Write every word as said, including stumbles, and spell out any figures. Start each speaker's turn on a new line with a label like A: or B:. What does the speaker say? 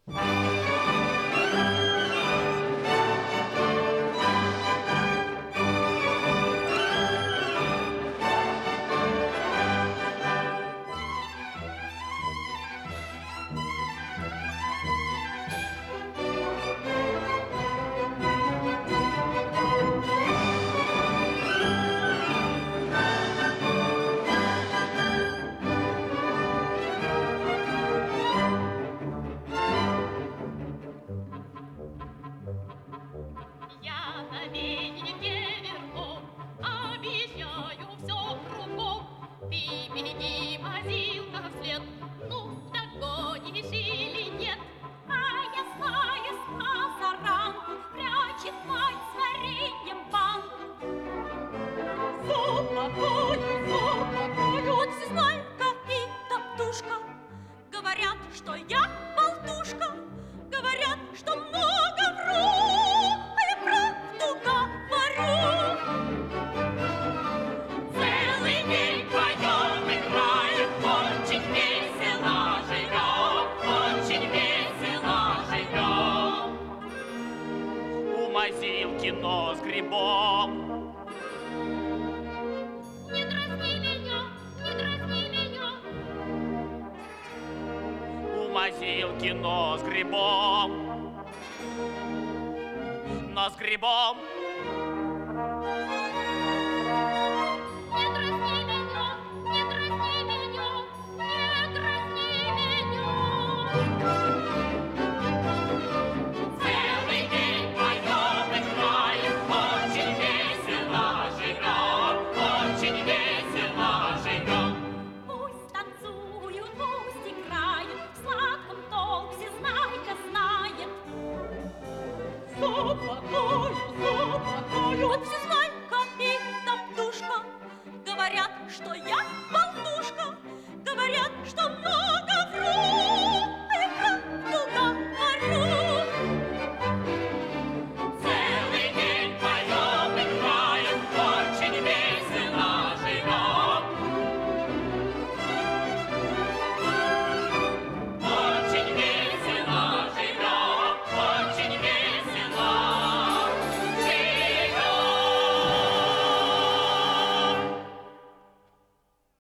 A: Говорят, что я болтушка, говорят, что много вру, а я правду говорю. Целый день поем, играем, очень весело живем, очень весело живем.
B: У Мазилки нос грибом. Мазилки нос грибом, нос грибом.
A: Не дразни меня, не дразни меня, не дразни меня.
B: Целый день поем, играем, очень весело живем, очень весело живем.
A: Пусть танцуют, пусть играют, в сладком толк всезнайка знает.
C: Заплакаю, заплакаю.
A: Вот всезнайка и топтушка говорят, что я